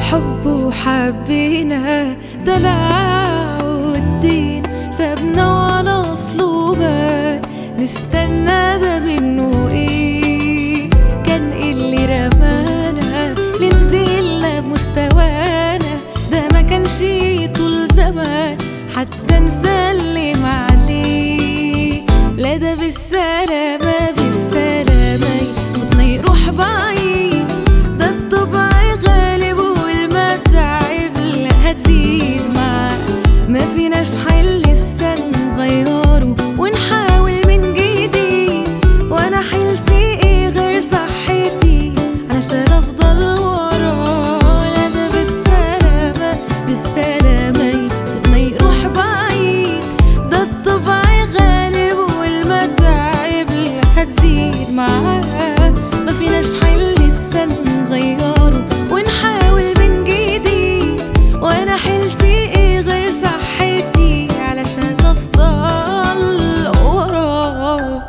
حب وحبينا دلع والدين سابنا ولا أصله نستنى ده منه ايه؟ كان إيه اللي رمانا لنزلنا بمستوانا؟ ده ما كانش طول زمان حتى نسلم عليه. لا ده بالسلامة بالسلامة صوتنا يروح بعيد، ده الطبع غالب والمتاعب اللي هتزيد معاه. ما فيناش حل لسه نغيره ونحاول من جديد، وانا حيلتي ايه غير صحتي علشان افضل وراه. لا ده بالسلامة بالسلامة صوتنا يروح بعيد، ده الطبع غالب والمتاعب اللي هتزيد معاه. ما فيناش حل لسه نغيره ونحاول من جديد، وانا حيلتي ايه غير صحتي علشان افضل وراه.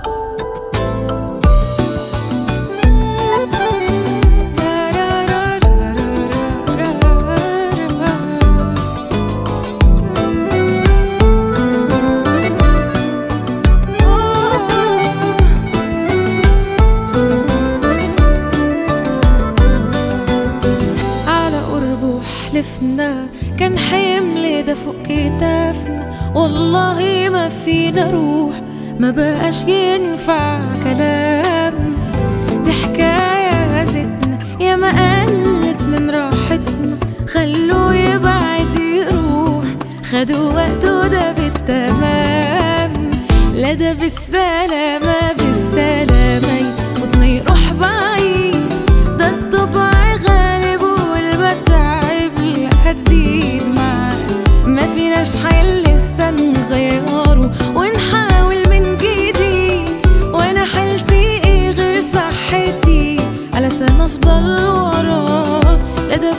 حلفنا كان حمل ده فوق كتافنا، والله ما فينا روح ما بقاش ينفع كلام. دي حكاية زتنا يا ما قلت من راحتنا، خلوه يبعد يروح خدوا وقته ده بالتمام. لا ده بالسلامة بالسلامة صوتنا يروح بعيد، ده الطبع غالب والمتاعب اللي هتزيد معاه. ما فيناش حل لسه نغيره ونحاول من جديد، وانا حيلتي ايه غير صحتي علشان افضل وراه. لا ده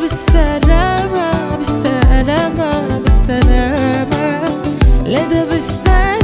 بالسلامة بالسلامة بالسلامة لا ده بالسلامة